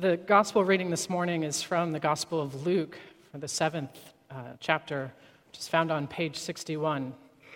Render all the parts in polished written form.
The gospel reading this morning is from the Gospel of Luke, for the 7th chapter, which is found on page 61.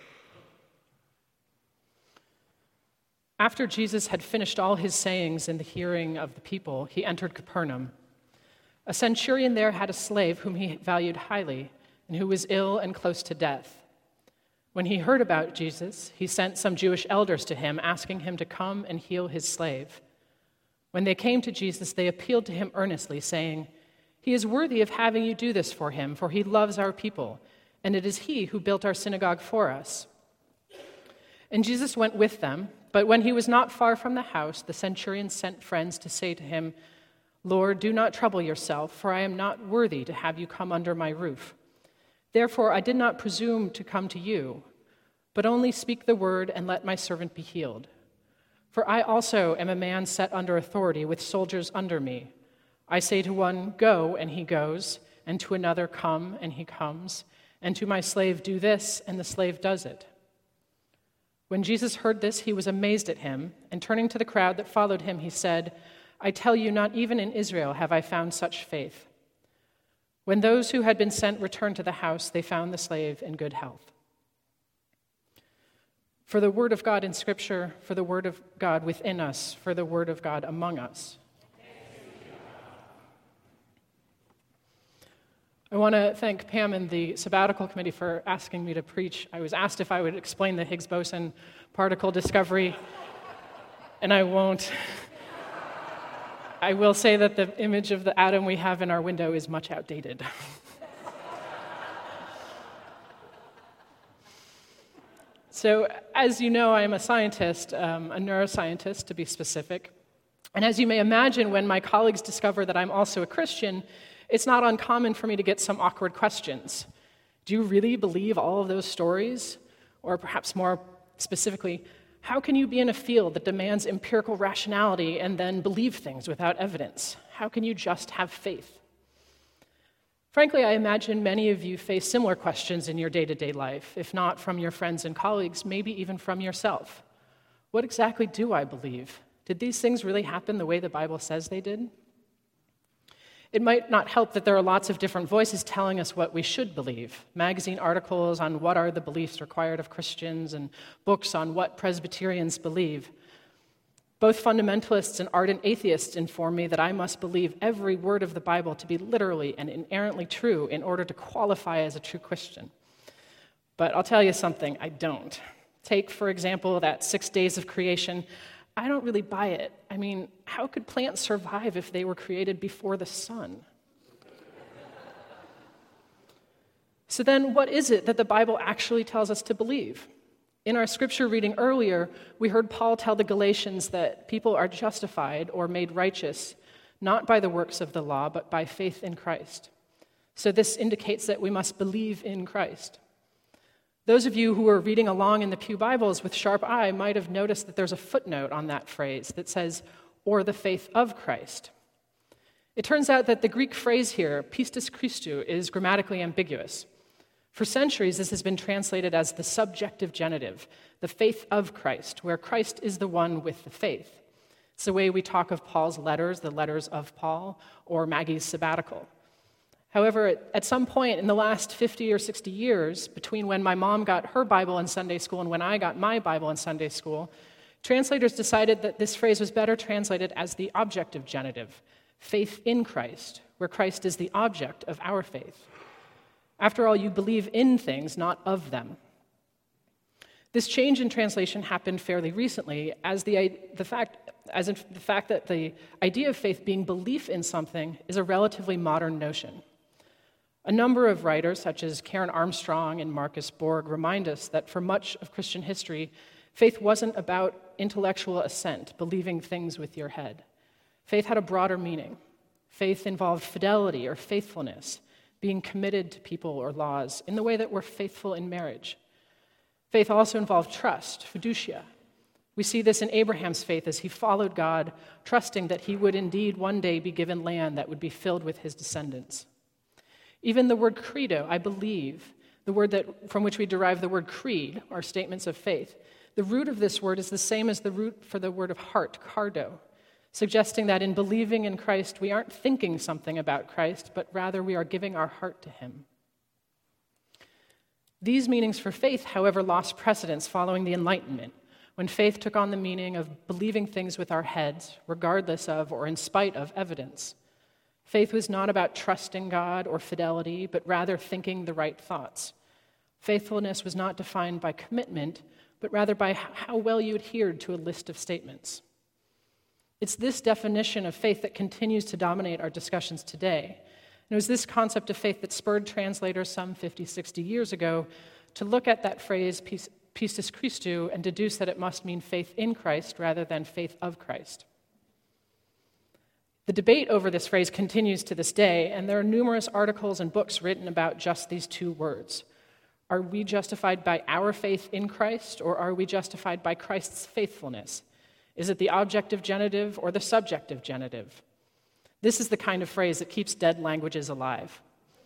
After Jesus had finished all his sayings in the hearing of the people, he entered Capernaum. A centurion there had a slave whom he valued highly, and who was ill and close to death. When he heard about Jesus, he sent some Jewish elders to him, asking him to come and heal his slave. When they came to Jesus, they appealed to him earnestly, saying, "He is worthy of having you do this for him, for he loves our people, and it is he who built our synagogue for us." And Jesus went with them, but when he was not far from the house, the centurion sent friends to say to him, "Lord, do not trouble yourself, for I am not worthy to have you come under my roof. Therefore I did not presume to come to you, but only speak the word and let my servant be healed. For I also am a man set under authority with soldiers under me. I say to one, 'Go,' and he goes, and to another, 'Come,' and he comes, and to my slave, 'Do this,' and the slave does it." When Jesus heard this, he was amazed at him, and turning to the crowd that followed him, he said, "I tell you, not even in Israel have I found such faith." When those who had been sent returned to the house, they found the slave in good health. For the word of God in Scripture, for the word of God within us, for the word of God among us. I want to thank Pam and the sabbatical committee for asking me to preach. I was asked if I would explain the Higgs boson particle discovery, and I won't. I will say that the image of the atom we have in our window is much outdated. So, as you know, I am a scientist, a neuroscientist to be specific. And as you may imagine, when my colleagues discover that I'm also a Christian, it's not uncommon for me to get some awkward questions. Do you really believe all of those stories? Or perhaps more specifically, how can you be in a field that demands empirical rationality and then believe things without evidence? How can you just have faith? Frankly, I imagine many of you face similar questions in your day-to-day life, if not from your friends and colleagues, maybe even from yourself. What exactly do I believe? Did these things really happen the way the Bible says they did? It might not help that there are lots of different voices telling us what we should believe. Magazine articles on what are the beliefs required of Christians and books on what Presbyterians believe. Both fundamentalists and ardent atheists inform me that I must believe every word of the Bible to be literally and inerrantly true in order to qualify as a true Christian. But I'll tell you something, I don't. Take, for example, that 6 days of creation. I don't really buy it. I mean, how could plants survive if they were created before the sun? So then, what is it that the Bible actually tells us to believe? In our scripture reading earlier, we heard Paul tell the Galatians that people are justified or made righteous, not by the works of the law, but by faith in Christ. So this indicates that we must believe in Christ. Those of you who are reading along in the Pew Bibles with sharp eye might have noticed that there's a footnote on that phrase that says, "or the faith of Christ." It turns out that the Greek phrase here, pistis Christou, is grammatically ambiguous. For centuries, this has been translated as the subjective genitive, the faith of Christ, where Christ is the one with the faith. It's the way we talk of Paul's letters, the letters of Paul, or Maggie's sabbatical. However, at some point in the last 50 or 60 years, between when my mom got her Bible in Sunday school and when I got my Bible in Sunday school, translators decided that this phrase was better translated as the objective genitive, faith in Christ, where Christ is the object of our faith. After all, you believe in things, not of them. This change in translation happened fairly recently, as the fact that the idea of faith being belief in something is a relatively modern notion. A number of writers, such as Karen Armstrong and Marcus Borg, remind us that for much of Christian history, faith wasn't about intellectual assent, believing things with your head. Faith had a broader meaning. Faith involved fidelity or faithfulness, being committed to people or laws in the way that we're faithful in marriage. Faith also involved trust, fiducia. We see this in Abraham's faith as he followed God, trusting that he would indeed one day be given land that would be filled with his descendants. Even the word credo, I believe, the word from which we derive the word creed, our statements of faith, the root of this word is the same as the root for the word of heart, cardo, suggesting that in believing in Christ, we aren't thinking something about Christ, but rather we are giving our heart to him. These meanings for faith, however, lost precedence following the Enlightenment, when faith took on the meaning of believing things with our heads, regardless of or in spite of evidence. Faith was not about trusting God or fidelity, but rather thinking the right thoughts. Faithfulness was not defined by commitment, but rather by how well you adhered to a list of statements. It's this definition of faith that continues to dominate our discussions today. And it was this concept of faith that spurred translators some 50, 60 years ago to look at that phrase, pistis Christou, and deduce that it must mean faith in Christ rather than faith of Christ. The debate over this phrase continues to this day, and there are numerous articles and books written about just these two words. Are we justified by our faith in Christ, or are we justified by Christ's faithfulness? Is it the objective genitive or the subjective genitive? This is the kind of phrase that keeps dead languages alive.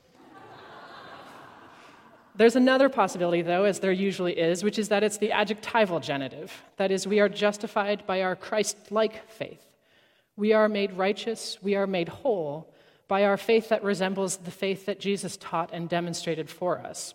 There's another possibility, though, as there usually is, which is that it's the adjectival genitive. That is, we are justified by our Christ-like faith. We are made righteous, we are made whole by our faith that resembles the faith that Jesus taught and demonstrated for us.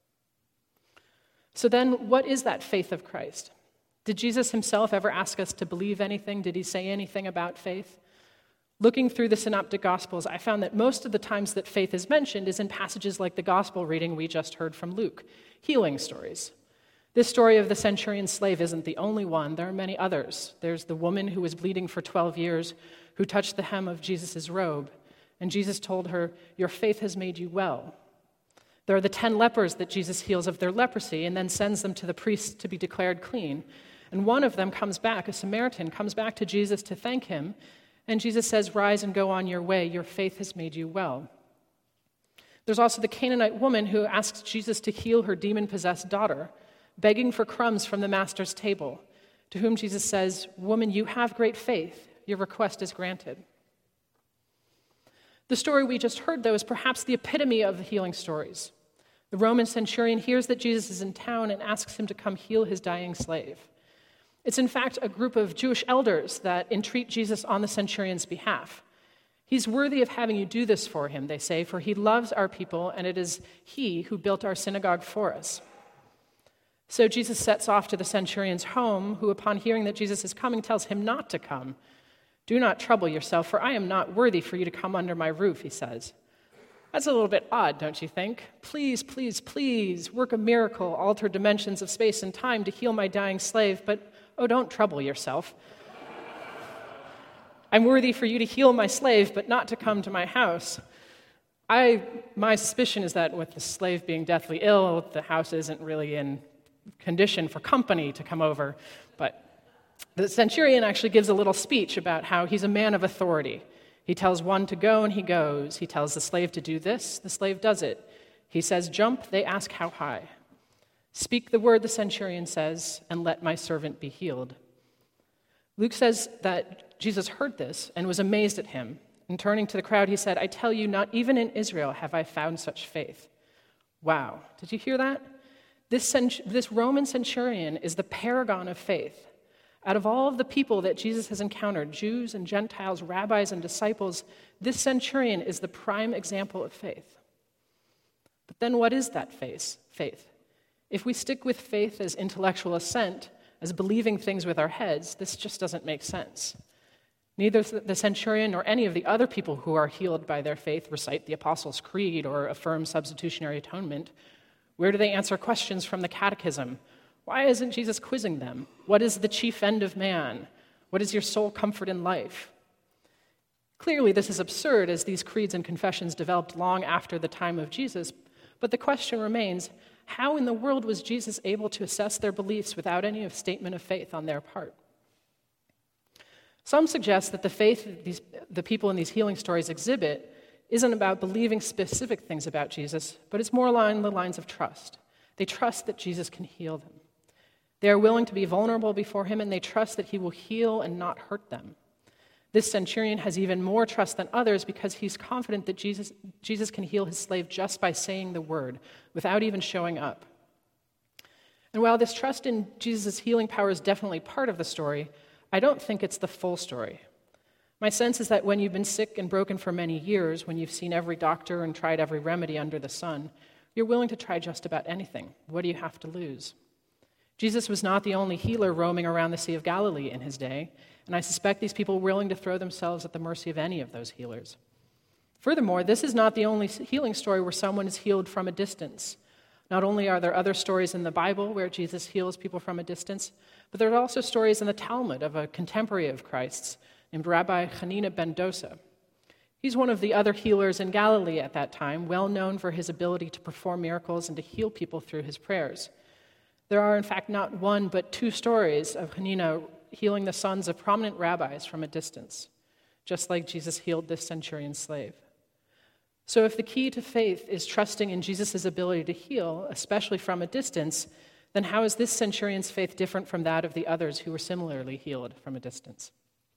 So then, what is that faith of Christ? Did Jesus himself ever ask us to believe anything? Did he say anything about faith? Looking through the Synoptic Gospels, I found that most of the times that faith is mentioned is in passages like the Gospel reading we just heard from Luke, healing stories. This story of the centurion slave isn't the only one. There are many others. There's the woman who was bleeding for 12 years who touched the hem of Jesus' robe, and Jesus told her, "Your faith has made you well." There are the 10 lepers that Jesus heals of their leprosy and then sends them to the priest to be declared clean. And one of them comes back, a Samaritan, comes back to Jesus to thank him, and Jesus says, "Rise and go on your way. Your faith has made you well." There's also the Canaanite woman who asks Jesus to heal her demon-possessed daughter, begging for crumbs from the master's table, to whom Jesus says, "Woman, you have great faith. Your request is granted." The story we just heard, though, is perhaps the epitome of the healing stories. The Roman centurion hears that Jesus is in town and asks him to come heal his dying slave. It's in fact a group of Jewish elders that entreat Jesus on the centurion's behalf. "He's worthy of having you do this for him," they say, "for he loves our people, and it is he who built our synagogue for us." So Jesus sets off to the centurion's home, who, upon hearing that Jesus is coming, tells him not to come. "Do not trouble yourself, for I am not worthy for you to come under my roof," he says. That's a little bit odd, don't you think? Please, please, please, work a miracle, alter dimensions of space and time to heal my dying slave, but don't trouble yourself. I'm worthy for you to heal my slave, but not to come to my house. My suspicion is that with the slave being deathly ill, the house isn't really in condition for company to come over. But the centurion actually gives a little speech about how he's a man of authority. He tells one to go, and he goes. He tells the slave to do this, the slave does it. He says, "Jump," they ask, "How high?" "Speak the word," the centurion says, "and let my servant be healed." Luke says that Jesus heard this and was amazed at him. And turning to the crowd, he said, "I tell you, not even in Israel have I found such faith." Wow, did you hear that? This Roman centurion is the paragon of faith. Out of all of the people that Jesus has encountered, Jews and Gentiles, rabbis and disciples, this centurion is the prime example of faith. But then what is that faith? If we stick with faith as intellectual assent, as believing things with our heads, this just doesn't make sense. Neither the centurion nor any of the other people who are healed by their faith recite the Apostles' Creed or affirm substitutionary atonement. Where do they answer questions from the catechism? Why isn't Jesus quizzing them? What is the chief end of man? What is your sole comfort in life? Clearly, this is absurd, as these creeds and confessions developed long after the time of Jesus, but the question remains, how in the world was Jesus able to assess their beliefs without any statement of faith on their part? Some suggest that the faith the people in these healing stories exhibit isn't about believing specific things about Jesus, but it's more along the lines of trust. They trust that Jesus can heal them. They are willing to be vulnerable before him, and they trust that he will heal and not hurt them. This centurion has even more trust than others because he's confident that Jesus can heal his slave just by saying the word, without even showing up. And while this trust in Jesus' healing power is definitely part of the story, I don't think it's the full story. My sense is that when you've been sick and broken for many years, when you've seen every doctor and tried every remedy under the sun, you're willing to try just about anything. What do you have to lose? Jesus was not the only healer roaming around the Sea of Galilee in his day, and I suspect these people were willing to throw themselves at the mercy of any of those healers. Furthermore, this is not the only healing story where someone is healed from a distance. Not only are there other stories in the Bible where Jesus heals people from a distance, but there are also stories in the Talmud of a contemporary of Christ's named Rabbi Hanina ben Dosa. He's one of the other healers in Galilee at that time, well known for his ability to perform miracles and to heal people through his prayers. There are, in fact, not one but two stories of Hanina healing the sons of prominent rabbis from a distance, just like Jesus healed this centurion slave. So if the key to faith is trusting in Jesus' ability to heal, especially from a distance, then how is this centurion's faith different from that of the others who were similarly healed from a distance?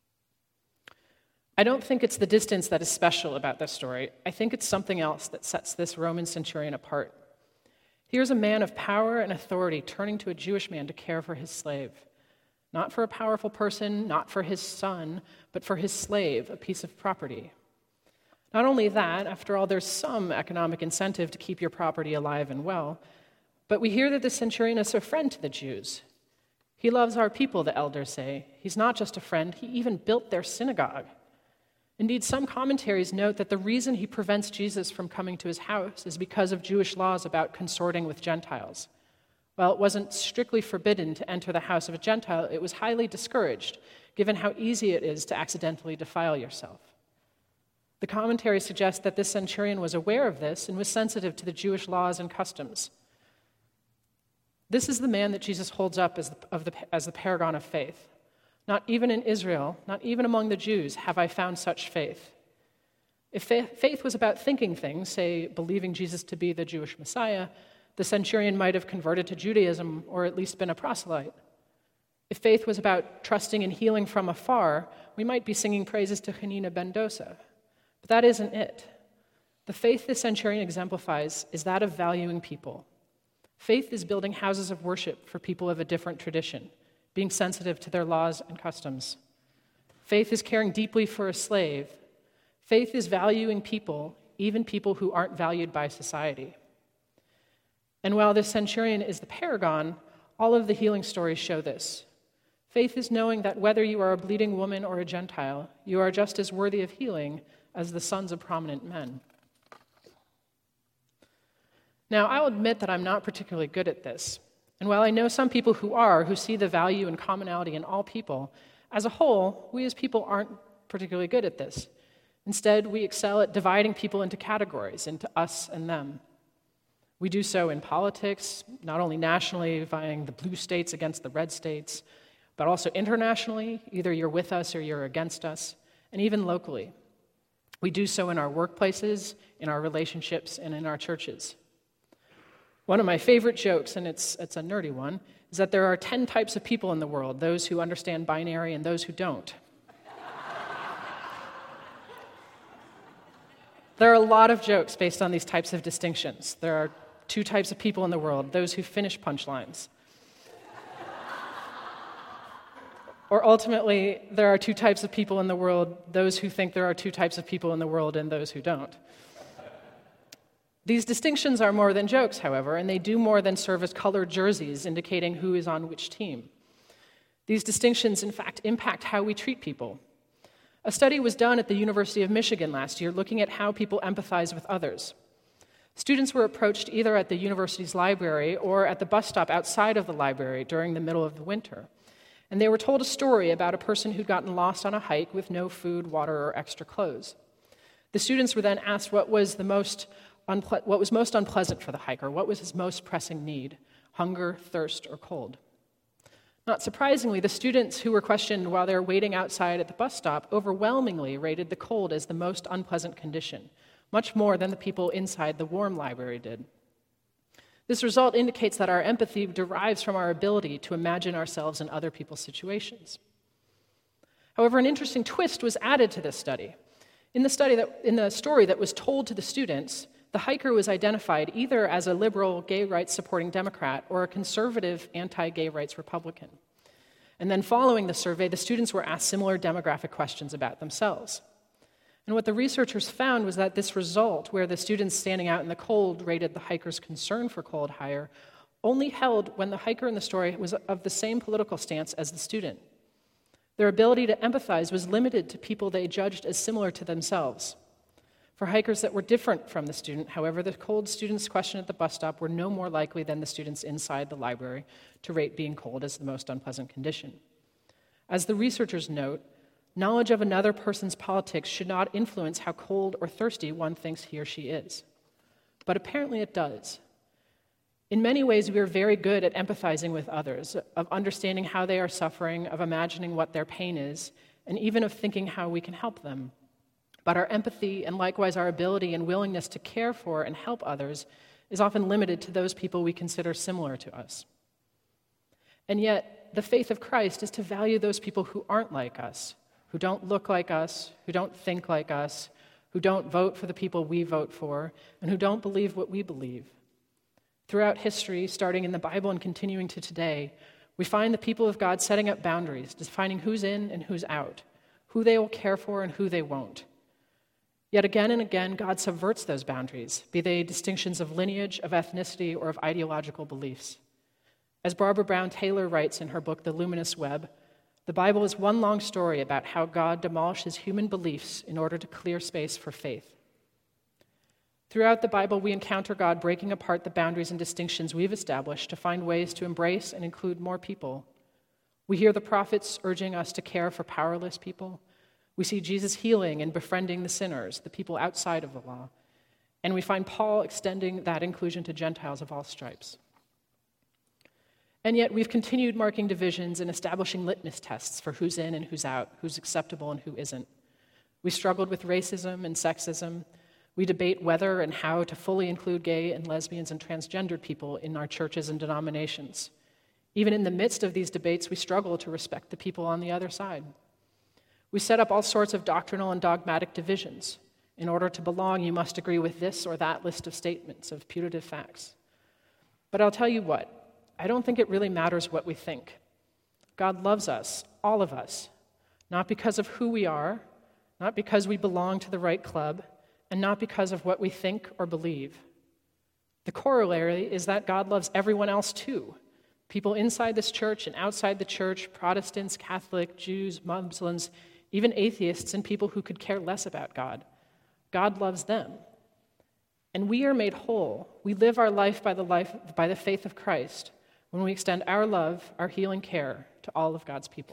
I don't think it's the distance that is special about this story. I think it's something else that sets this Roman centurion apart. Here's a man of power and authority turning to a Jewish man to care for his slave. Not for a powerful person, not for his son, but for his slave, a piece of property. Not only that, after all, there's some economic incentive to keep your property alive and well, but we hear that the centurion is a friend to the Jews. He loves our people, the elders say. He's not just a friend, he even built their synagogue. Indeed, some commentaries note that the reason he prevents Jesus from coming to his house is because of Jewish laws about consorting with Gentiles. While it wasn't strictly forbidden to enter the house of a Gentile, it was highly discouraged, given how easy it is to accidentally defile yourself. The commentary suggests that this centurion was aware of this and was sensitive to the Jewish laws and customs. This is the man that Jesus holds up as the paragon of faith. Not even in Israel, not even among the Jews, have I found such faith. If faith was about thinking things, say believing Jesus to be the Jewish Messiah, the centurion might have converted to Judaism or at least been a proselyte. If faith was about trusting and healing from afar, we might be singing praises to Hanina ben Dosa. But that isn't it. The faith the centurion exemplifies is that of valuing people. Faith is building houses of worship for people of a different tradition, being sensitive to their laws and customs. Faith is caring deeply for a slave. Faith is valuing people, even people who aren't valued by society. And while this centurion is the paragon, all of the healing stories show this. Faith is knowing that whether you are a bleeding woman or a Gentile, you are just as worthy of healing as the sons of prominent men. Now, I'll admit that I'm not particularly good at this. And while I know some people who see the value and commonality in all people, as a whole, we as people aren't particularly good at this. Instead, we excel at dividing people into categories, into us and them. We do so in politics, not only nationally, vying the blue states against the red states, but also internationally, either you're with us or you're against us, and even locally. We do so in our workplaces, in our relationships, and in our churches. One of my favorite jokes, and it's a nerdy one, is that there are 10 types of people in the world, those who understand binary and those who don't. There are a lot of jokes based on these types of distinctions. There are 2 types of people in the world, those who finish punchlines. Or ultimately, there are 2 types of people in the world, those who think there are 2 types of people in the world and those who don't. These distinctions are more than jokes, however, and they do more than serve as colored jerseys indicating who is on which team. These distinctions, in fact, impact how we treat people. A study was done at the University of Michigan last year looking at how people empathize with others. Students were approached either at the university's library or at the bus stop outside of the library during the middle of the winter. And they were told a story about a person who'd gotten lost on a hike with no food, water, or extra clothes. The students were then asked what was most unpleasant for the hiker, what was his most pressing need, hunger, thirst, or cold. Not surprisingly, the students who were questioned while they were waiting outside at the bus stop overwhelmingly rated the cold as the most unpleasant condition, much more than the people inside the warm library did. This result indicates that our empathy derives from our ability to imagine ourselves in other people's situations. However, an interesting twist was added to this study. In the story that was told to the students, the hiker was identified either as a liberal, gay rights-supporting Democrat or a conservative, anti-gay rights Republican. And then following the survey, the students were asked similar demographic questions about themselves. And what the researchers found was that this result, where the students standing out in the cold rated the hiker's concern for cold higher, only held when the hiker in the story was of the same political stance as the student. Their ability to empathize was limited to people they judged as similar to themselves. For hikers that were different from the student, however, the cold students questioned at the bus stop were no more likely than the students inside the library to rate being cold as the most unpleasant condition. As the researchers note, knowledge of another person's politics should not influence how cold or thirsty one thinks he or she is. But apparently it does. In many ways, we are very good at empathizing with others, of understanding how they are suffering, of imagining what their pain is, and even of thinking how we can help them. But our empathy, and likewise our ability and willingness to care for and help others, is often limited to those people we consider similar to us. And yet, the faith of Christ is to value those people who aren't like us, who don't look like us, who don't think like us, who don't vote for the people we vote for, and who don't believe what we believe. Throughout history, starting in the Bible and continuing to today, we find the people of God setting up boundaries, defining who's in and who's out, who they will care for and who they won't. Yet again and again, God subverts those boundaries, be they distinctions of lineage, of ethnicity, or of ideological beliefs. As Barbara Brown Taylor writes in her book, The Luminous Web, the Bible is one long story about how God demolishes human beliefs in order to clear space for faith. Throughout the Bible, we encounter God breaking apart the boundaries and distinctions we've established to find ways to embrace and include more people. We hear the prophets urging us to care for powerless people. We see Jesus healing and befriending the sinners, the people outside of the law. And we find Paul extending that inclusion to Gentiles of all stripes. And yet we've continued marking divisions and establishing litmus tests for who's in and who's out, who's acceptable and who isn't. We struggled with racism and sexism. We debate whether and how to fully include gay and lesbians and transgendered people in our churches and denominations. Even in the midst of these debates, we struggle to respect the people on the other side. We set up all sorts of doctrinal and dogmatic divisions. In order to belong, you must agree with this or that list of statements, of putative facts. But I'll tell you what, I don't think it really matters what we think. God loves us, all of us, not because of who we are, not because we belong to the right club, and not because of what we think or believe. The corollary is that God loves everyone else too. People inside this church and outside the church, Protestants, Catholic, Jews, Muslims, even atheists and people who could care less about God. God loves them. And we are made whole. We live our life by the faith of Christ when we extend our love, our healing care to all of God's people.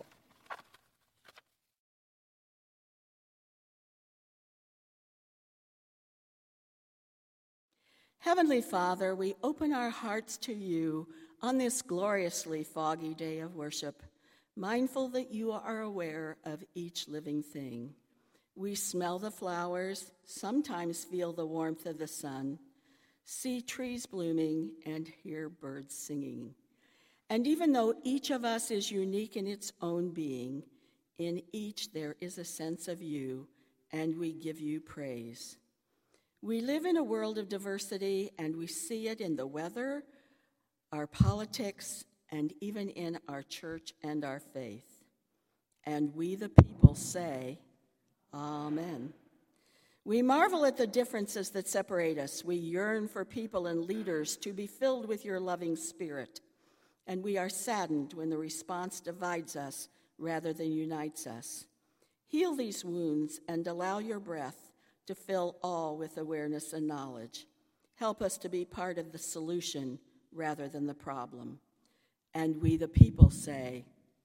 Heavenly Father, we open our hearts to you on this gloriously foggy day of worship, mindful that you are aware of each living thing. We smell the flowers, sometimes feel the warmth of the sun, see trees blooming, and hear birds singing. And even though each of us is unique in its own being, in each there is a sense of you, and we give you praise. We live in a world of diversity, and we see it in the weather, our politics, and even in our church and our faith. And we, the people, say, Amen. We marvel at the differences that separate us. We yearn for people and leaders to be filled with your loving spirit. And we are saddened when the response divides us rather than unites us. Heal these wounds and allow your breath to fill all with awareness and knowledge. Help us to be part of the solution rather than the problem. And we, the people, say,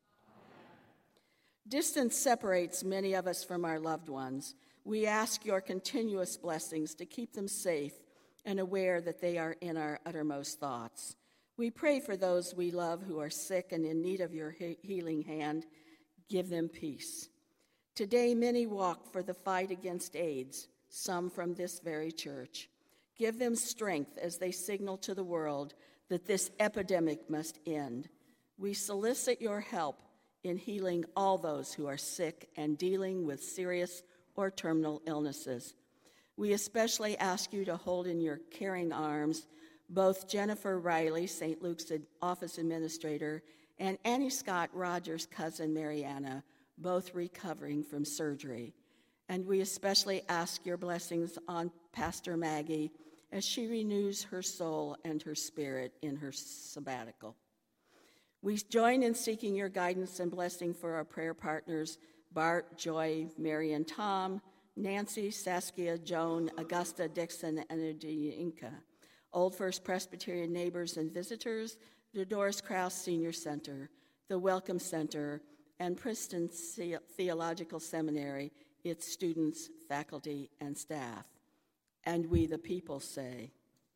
distance separates many of us from our loved ones. We ask your continuous blessings to keep them safe and aware that they are in our uttermost thoughts. We pray for those we love who are sick and in need of your healing hand. Give them peace. Today, many walk for the fight against AIDS, some from this very church. Give them strength as they signal to the world that this epidemic must end. We solicit your help in healing all those who are sick and dealing with serious or terminal illnesses. We especially ask you to hold in your caring arms both Jennifer Riley, St. Luke's office administrator, and Annie Scott Rogers' cousin, Mariana, both recovering from surgery. And we especially ask your blessings on Pastor Maggie as she renews her soul and her spirit in her sabbatical. We join in seeking your guidance and blessing for our prayer partners, Bart, Joy, Mary, and Tom, Nancy, Saskia, Joan, Augusta, Dixon, and Adinka, Old First Presbyterian neighbors and visitors, the Doris Krause Senior Center, the Welcome Center, and Princeton Theological Seminary, its students, faculty, and staff. And we, the people, say,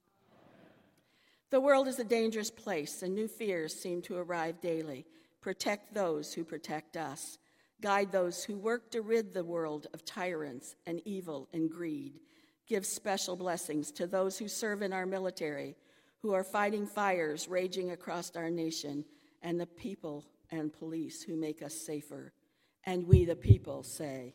the world is a dangerous place, and new fears seem to arrive daily. Protect those who protect us. Guide those who work to rid the world of tyrants and evil and greed. Give special blessings to those who serve in our military, who are fighting fires raging across our nation, and the people and police who make us safer. And we, the people, say,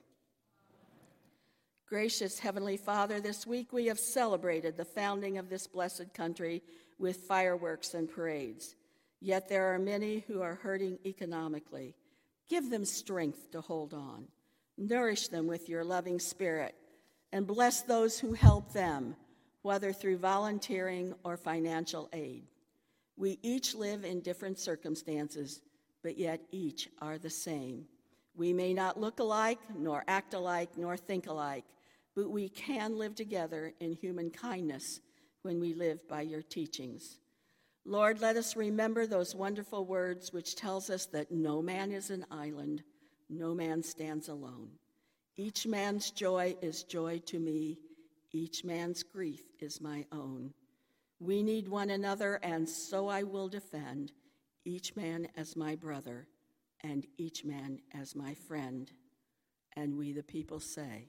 gracious Heavenly Father, this week we have celebrated the founding of this blessed country with fireworks and parades. Yet there are many who are hurting economically. Give them strength to hold on. Nourish them with your loving spirit, and bless those who help them, whether through volunteering or financial aid. We each live in different circumstances, but yet each are the same. We may not look alike, nor act alike, nor think alike, but we can live together in human kindness when we live by your teachings. Lord, let us remember those wonderful words which tells us that no man is an island, no man stands alone. Each man's joy is joy to me, each man's grief is my own. We need one another, and so I will defend each man as my brother and each man as my friend. And we, the people, say.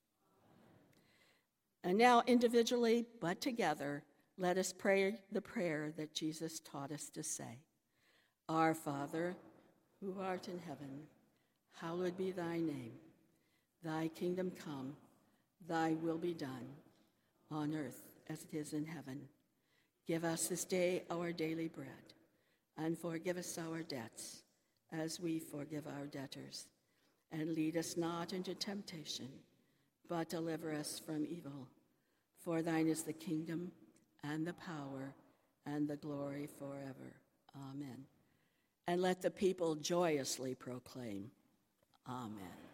And now, individually but together, let us pray the prayer that Jesus taught us to say. Our Father, who art in heaven, hallowed be thy name. Thy kingdom come, thy will be done, on earth as it is in heaven. Give us this day our daily bread, and forgive us our debts, as we forgive our debtors. And lead us not into temptation, but deliver us from evil. For thine is the kingdom, and the power, and the glory forever. Amen. And let the people joyously proclaim, Amen.